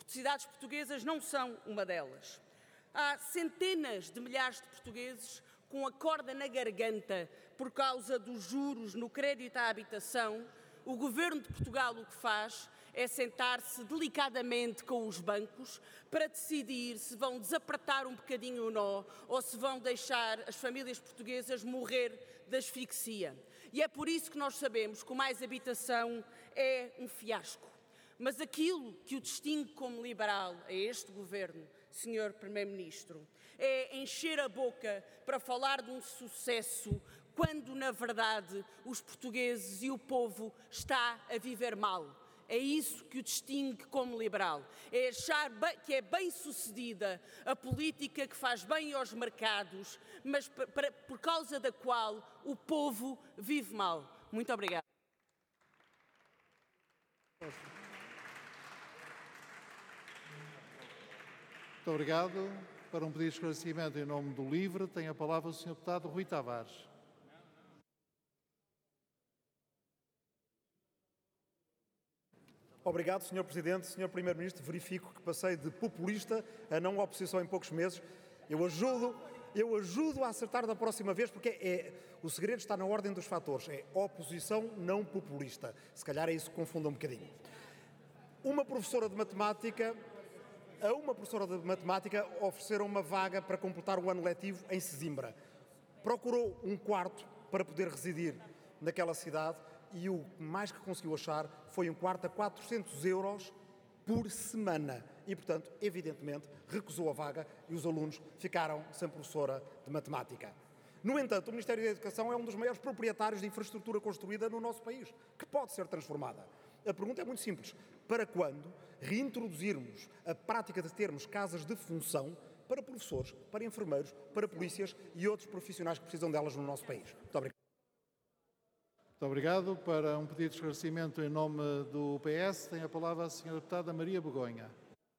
cidades portuguesas não são uma delas. Há centenas de milhares de portugueses com a corda na garganta por causa dos juros no crédito à habitação. O Governo de Portugal o que faz é sentar-se delicadamente com os bancos para decidir se vão desapertar um bocadinho o nó ou se vão deixar as famílias portuguesas morrer de asfixia. E é por isso que nós sabemos que o Mais Habitação é um fiasco. Mas aquilo que o distingue como liberal a este Governo, Sr. Primeiro-Ministro, é encher a boca para falar de um sucesso quando, na verdade, os portugueses e o povo está a viver mal. É isso que o distingue como liberal. É achar que é bem-sucedida a política que faz bem aos mercados, mas por causa da qual o povo vive mal. Muito obrigada. Muito obrigado. Para um pedido de esclarecimento em nome do LIVRE, tem a palavra o Sr. Deputado Rui Tavares. Obrigado, Sr. Presidente. Sr. Primeiro-Ministro, verifico que passei de populista a não oposição em poucos meses. Eu ajudo a acertar da próxima vez, porque o segredo está na ordem dos fatores. É oposição não populista. Se calhar é isso que confunda um bocadinho. A uma professora de matemática ofereceram uma vaga para completar o ano letivo em Sesimbra. Procurou um quarto para poder residir naquela cidade e o mais que conseguiu achar foi um quarto a 400 euros por semana. E, portanto, evidentemente, recusou a vaga e os alunos ficaram sem professora de matemática. No entanto, o Ministério da Educação é um dos maiores proprietários de infraestrutura construída no nosso país, que pode ser transformada. A pergunta é muito simples. Para quando reintroduzirmos a prática de termos casas de função para professores, para enfermeiros, para polícias e outros profissionais que precisam delas no nosso país? Muito obrigado. Muito obrigado. Para um pedido de esclarecimento em nome do PS, tem a palavra a Sra. Deputada Maria Begonha.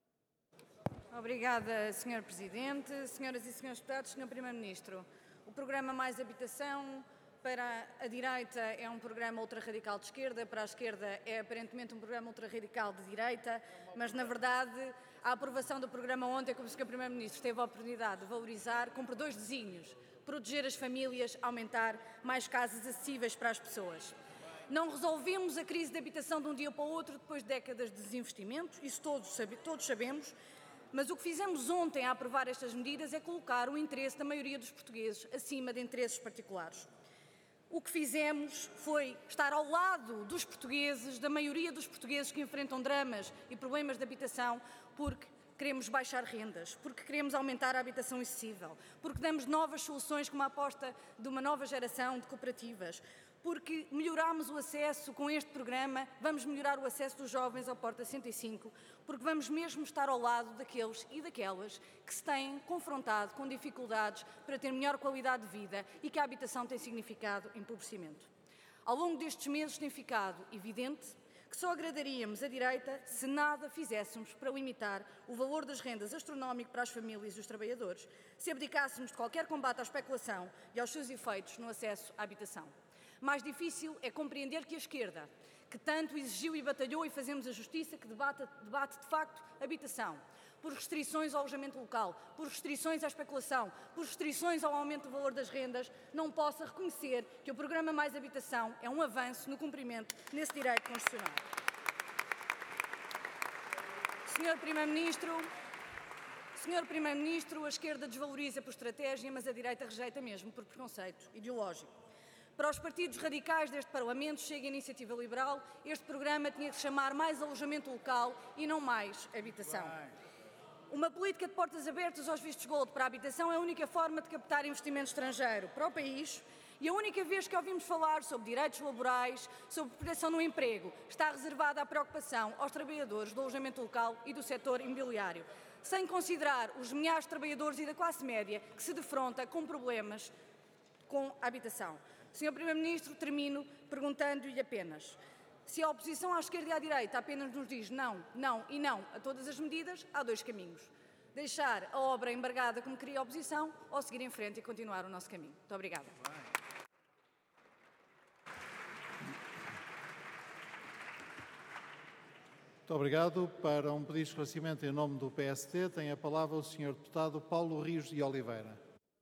Obrigada, Sr. Presidente. Senhoras e Srs. Deputados, Sr. Primeiro-Ministro, o programa Mais Habitação para a direita é um programa ultra-radical de esquerda, para a esquerda é aparentemente um programa ultra-radical de direita, mas na verdade a aprovação do programa ontem, como o Sr. Primeiro-Ministro teve a oportunidade de valorizar, cumpre dois desígnios: proteger as famílias, aumentar mais casas acessíveis para as pessoas. Não resolvemos a crise de habitação de um dia para o outro depois de décadas de desinvestimento, isso todos sabemos, mas o que fizemos ontem a aprovar estas medidas é colocar o interesse da maioria dos portugueses acima de interesses particulares. O que fizemos foi estar ao lado dos portugueses, da maioria dos portugueses que enfrentam dramas e problemas de habitação, porque queremos baixar rendas, porque queremos aumentar a habitação acessível, porque damos novas soluções como a aposta de uma nova geração de cooperativas, porque melhoramos o acesso com este programa, vamos melhorar o acesso dos jovens ao Porta 105, porque vamos mesmo estar ao lado daqueles e daquelas que se têm confrontado com dificuldades para ter melhor qualidade de vida e que a habitação tem significado empobrecimento. Ao longo destes meses tem ficado evidente que só agradaríamos a direita se nada fizéssemos para limitar o valor das rendas astronómico para as famílias e os trabalhadores, se abdicássemos de qualquer combate à especulação e aos seus efeitos no acesso à habitação. Mais difícil é compreender que a esquerda, que tanto exigiu e batalhou, e fazemos a justiça, que debate de facto habitação, por restrições ao alojamento local, por restrições à especulação, por restrições ao aumento do valor das rendas, não possa reconhecer que o programa Mais Habitação é um avanço no cumprimento desse direito constitucional. Sr. Primeiro-Ministro, a esquerda desvaloriza por estratégia, mas a direita rejeita mesmo por preconceito ideológico. Para os partidos radicais deste Parlamento, Chega a Iniciativa Liberal, este programa tinha de se chamar Mais Alojamento Local e não Mais Habitação. Uma política de portas abertas aos vistos gold para a habitação é a única forma de captar investimento estrangeiro para o país e a única vez que ouvimos falar sobre direitos laborais, sobre proteção no emprego, está reservada à preocupação aos trabalhadores do alojamento local e do setor imobiliário, sem considerar os milhares de trabalhadores e da classe média que se defronta com problemas com a habitação. Sr. Primeiro-Ministro, termino perguntando-lhe apenas: se a oposição à esquerda e à direita apenas nos diz não, não e não a todas as medidas, há dois caminhos: deixar a obra embargada como queria a oposição ou seguir em frente e continuar o nosso caminho. Muito obrigada. Muito Muito obrigado. Para um pedido de esclarecimento em nome do PSD, tem a palavra o Sr. Deputado Paulo Rios de Oliveira.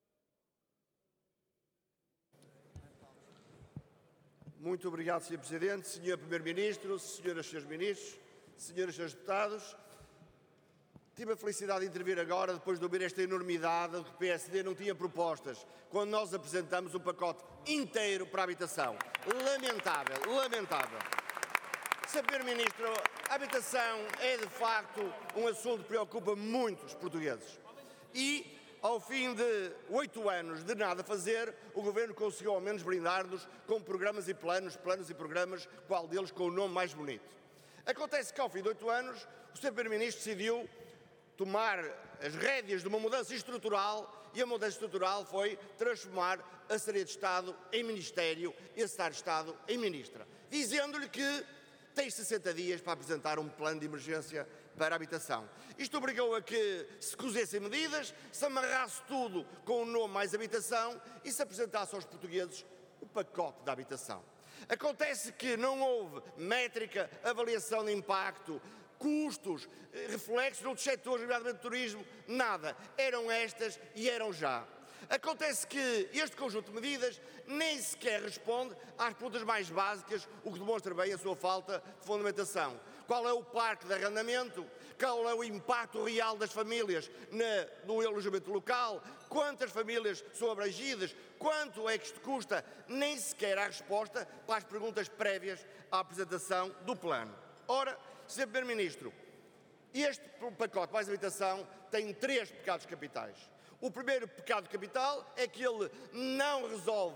Muito obrigado, Sr. Presidente, Sr. Primeiro-Ministro, Sras. e Srs. Ministros, Sras. e Srs. Deputados. Tive a felicidade de intervir agora, depois de ouvir esta enormidade de que o PSD não tinha propostas, quando nós apresentamos um pacote inteiro para a habitação. Lamentável, lamentável. Sr. Primeiro-Ministro, a habitação é, de facto, um assunto que preocupa muito os portugueses. E, ao fim de 8 anos de nada fazer, o Governo conseguiu ao menos brindar-nos com programas e planos e programas, qual deles com o nome mais bonito. Acontece que, ao fim de 8 anos, o Sr. Primeiro-Ministro decidiu tomar as rédeas de uma mudança estrutural, e a mudança estrutural foi transformar a Secretaria de Estado em Ministério e a Secretária de Estado em Ministra, dizendo-lhe que tem 60 dias para apresentar um plano de emergência para a habitação. Isto obrigou a que se cozessem medidas, se amarrasse tudo com o nome mais habitação e se apresentasse aos portugueses o pacote da habitação. Acontece que não houve métrica, avaliação de impacto, custos, reflexos de outros setores, nomeadamente turismo, nada. Eram estas e eram já. Acontece que este conjunto de medidas nem sequer responde às perguntas mais básicas, o que demonstra bem a sua falta de fundamentação. Qual é o parque de arrendamento? Qual é o impacto real das famílias no alojamento local? Quantas famílias são abrangidas? Quanto é que isto custa? Nem sequer há resposta para as perguntas prévias à apresentação do plano. Ora, Sr. Primeiro-Ministro, este pacote mais habitação tem 3 pecados capitais. O primeiro pecado capital é que ele não resolve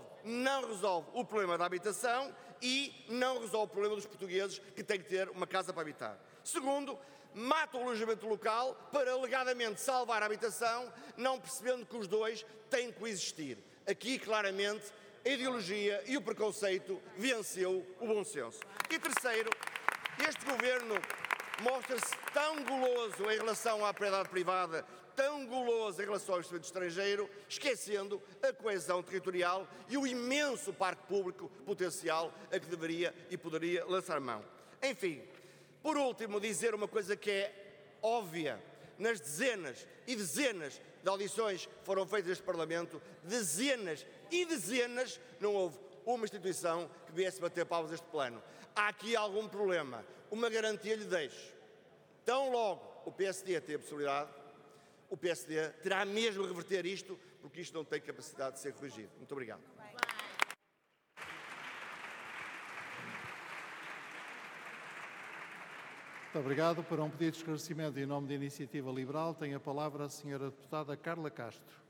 o problema da habitação e não resolve o problema dos portugueses que têm que ter uma casa para habitar. Segundo, mata o alojamento local para alegadamente salvar a habitação, não percebendo que os dois têm que coexistir. Aqui, claramente, a ideologia e o preconceito venceu o bom senso. E terceiro, este Governo mostra-se tão goloso em relação à propriedade privada, tão goloso em relação ao investimento estrangeiro, esquecendo a coesão territorial e o imenso parque público potencial a que deveria e poderia lançar mão. Enfim, por último, dizer uma coisa que é óbvia. Nas dezenas e dezenas de audições que foram feitas neste Parlamento, dezenas e dezenas, não houve uma instituição que viesse bater palmas a este plano. Há aqui algum problema. Uma garantia lhe deixo. Tão logo o PSD tem a possibilidade, o PSD terá mesmo a reverter isto, porque isto não tem capacidade de ser corrigido. Muito obrigado. Muito obrigado. Para um pedido de esclarecimento em nome da Iniciativa Liberal, tem a palavra a Sra. Deputada Carla Castro.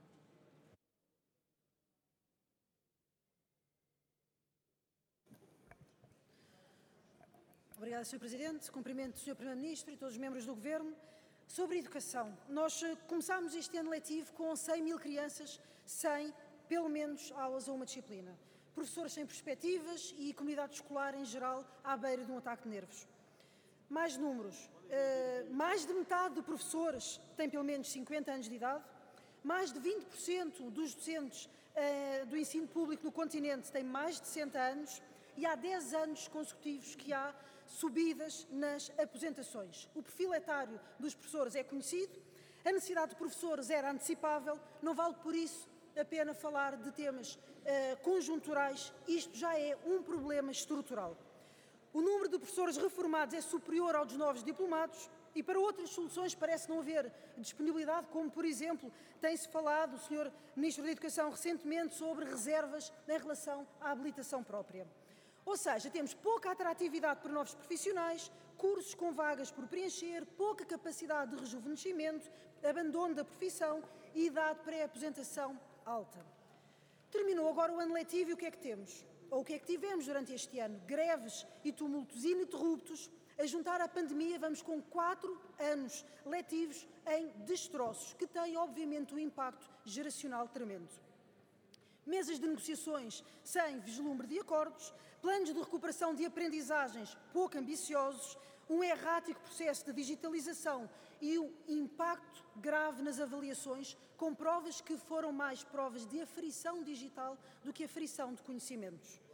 Obrigada, Sr. Presidente. Cumprimento o Sr. Primeiro-Ministro e todos os membros do Governo. Sobre a educação, nós começámos este ano letivo com 100 mil crianças sem, pelo menos, aulas ou uma disciplina. Professores sem perspectivas e comunidade escolar, em geral, à beira de um ataque de nervos. Mais números. Mais de metade de professores tem pelo menos 50 anos de idade. Mais de 20% dos docentes do ensino público no continente têm mais de 60 anos. E há 10 anos consecutivos que há subidas nas aposentações. O perfil etário dos professores é conhecido, a necessidade de professores era antecipável, não vale por isso a pena falar de temas conjunturais, isto já é um problema estrutural. O número de professores reformados é superior ao dos novos diplomados e para outras soluções parece não haver disponibilidade, como por exemplo tem-se falado, o Sr. Ministro da Educação recentemente, sobre reservas em relação à habilitação própria. Ou seja, temos pouca atratividade para novos profissionais, cursos com vagas por preencher, pouca capacidade de rejuvenescimento, abandono da profissão e idade pré-aposentação alta. Terminou agora o ano letivo e o que é que temos? Ou o que é que tivemos durante este ano? Greves e tumultos ininterruptos. A juntar à pandemia, vamos com 4 anos letivos em destroços, que têm, obviamente, um impacto geracional tremendo. Mesas de negociações sem vislumbre de acordos, planos de recuperação de aprendizagens pouco ambiciosos, um errático processo de digitalização e um impacto grave nas avaliações, com provas que foram mais provas de aferição digital do que aferição de conhecimentos.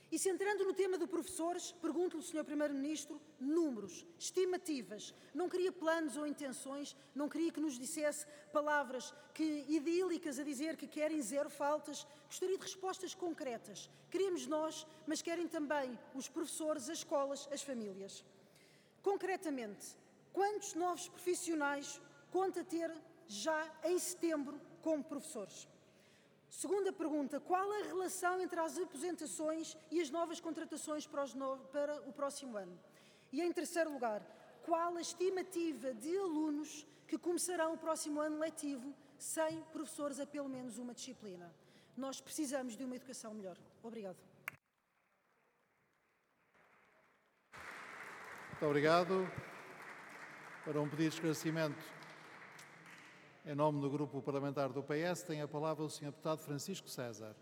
E centrando no tema do professores, pergunto-lhe, Sr. Primeiro-Ministro, números, estimativas. Não queria planos ou intenções, não queria que nos dissesse palavras idílicas a dizer que querem 0 faltas. Gostaria de respostas concretas. Queremos nós, mas querem também os professores, as escolas, as famílias. Concretamente, quantos novos profissionais conta ter já em setembro como professores? Segunda pergunta, qual a relação entre as aposentações e as novas contratações para o próximo ano? E em terceiro lugar, qual a estimativa de alunos que começarão o próximo ano letivo sem professores a pelo menos uma disciplina? Nós precisamos de uma educação melhor. Obrigado. Muito obrigado. Para um pedido de esclarecimento, em nome do Grupo Parlamentar do PS, tem a palavra o Sr. Deputado Francisco César.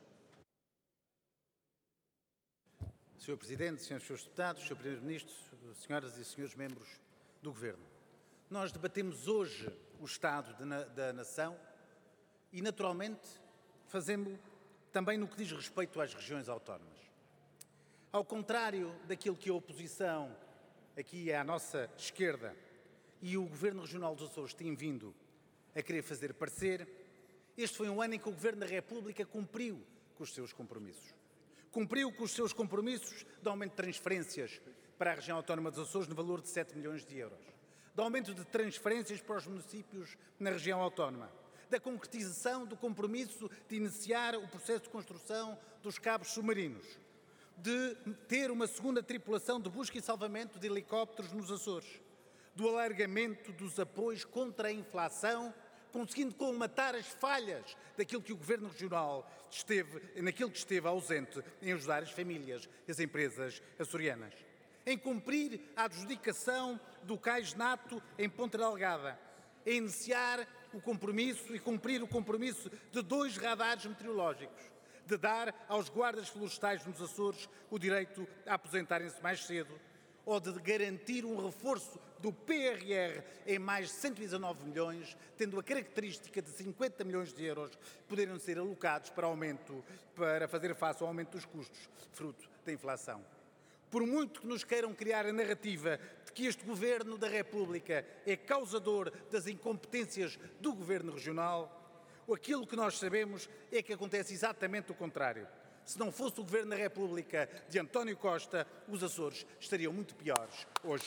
Sr. Presidente, Srs. Deputados, Sr. Primeiro-Ministro, Senhoras e Senhores Membros do Governo, nós debatemos hoje o Estado da Nação e, naturalmente, fazemos também no que diz respeito às regiões autónomas. Ao contrário daquilo que a oposição aqui à nossa esquerda e o Governo Regional dos Açores têm vindo a querer fazer parecer, este foi um ano em que o Governo da República cumpriu com os seus compromissos. Cumpriu com os seus compromissos de aumento de transferências para a região autónoma dos Açores no valor de 7 milhões de euros, de aumento de transferências para os municípios na região autónoma, da concretização do compromisso de iniciar o processo de construção dos cabos submarinos, de ter uma segunda tripulação de busca e salvamento de helicópteros nos Açores, do alargamento dos apoios contra a inflação, conseguindo colmatar as falhas daquilo que o Governo Regional esteve ausente em ajudar as famílias e as empresas açorianas, em cumprir a adjudicação do Cais Nato em Ponta Delgada, em iniciar o compromisso e cumprir o compromisso de 2 radares meteorológicos, de dar aos guardas florestais nos Açores o direito a aposentarem-se mais cedo, ou de garantir um reforço do PRR em mais de 119 milhões, tendo a característica de 50 milhões de euros poderem ser alocados para fazer face ao aumento dos custos, fruto da inflação. Por muito que nos queiram criar a narrativa de que este Governo da República é causador das incompetências do Governo Regional, aquilo que nós sabemos é que acontece exatamente o contrário. Se não fosse o Governo da República de António Costa, os Açores estariam muito piores hoje.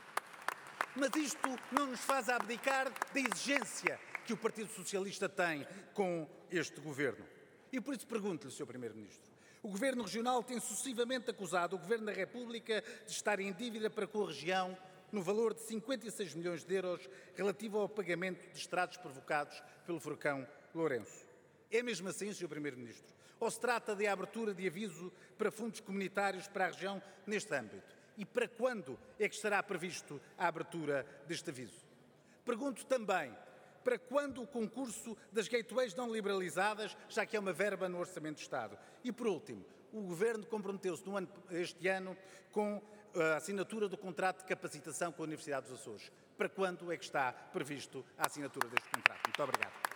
Mas isto não nos faz abdicar da exigência que o Partido Socialista tem com este Governo. E por isso pergunto-lhe, Sr. Primeiro-Ministro, o Governo Regional tem sucessivamente acusado o Governo da República de estar em dívida para com a região no valor de 56 milhões de euros relativo ao pagamento de estragos provocados pelo furacão Lourenço. É mesmo assim, Sr. Primeiro-Ministro? Ou se trata de abertura de aviso para fundos comunitários para a região neste âmbito? E para quando é que estará previsto a abertura deste aviso? Pergunto também, para quando o concurso das gateways não liberalizadas, já que é uma verba no Orçamento do Estado? E por último, o Governo comprometeu-se este ano com a assinatura do contrato de capacitação com a Universidade dos Açores. Para quando é que está previsto a assinatura deste contrato? Muito obrigado.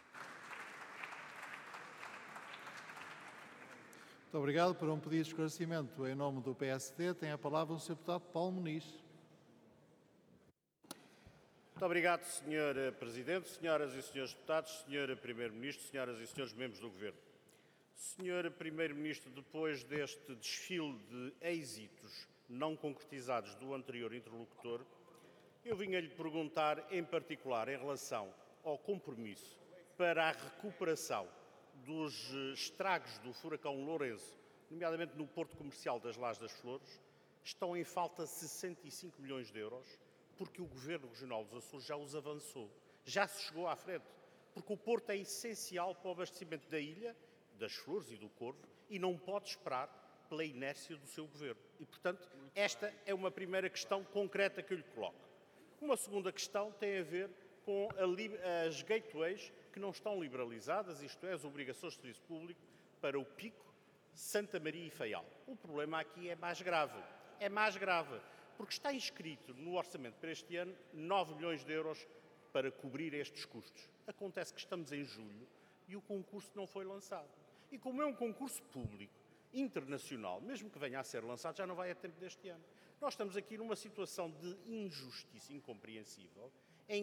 Muito obrigado. Por um pedido de esclarecimento em nome do PSD, tem a palavra o Sr. Deputado Paulo Muniz. Muito obrigado, Sr. Presidente, Senhoras e Senhores Deputados, Sr. Primeiro-Ministro, Senhoras e Senhores Membros do Governo. Sr. Primeiro-Ministro, depois deste desfile de êxitos não concretizados do anterior interlocutor, eu vinha-lhe perguntar, em particular, em relação ao compromisso para a recuperação dos estragos do furacão Lourenço, nomeadamente no Porto Comercial das Lajes das Flores, estão em falta 65 milhões de euros, porque o Governo Regional dos Açores já os avançou, já se chegou à frente, porque o Porto é essencial para o abastecimento da ilha, das Flores e do Corvo, e não pode esperar pela inércia do seu Governo. E, portanto, esta é uma primeira questão concreta que eu lhe coloco. Uma segunda questão tem a ver com as gateways que não estão liberalizadas, isto é, as obrigações de serviço público para o Pico, Santa Maria e Faial. O problema aqui é mais grave. É mais grave, porque está inscrito no orçamento para este ano 9 milhões de euros para cobrir estes custos. Acontece que estamos em julho e o concurso não foi lançado. E como é um concurso público internacional, mesmo que venha a ser lançado, já não vai a tempo deste ano. Nós estamos aqui numa situação de injustiça incompreensível,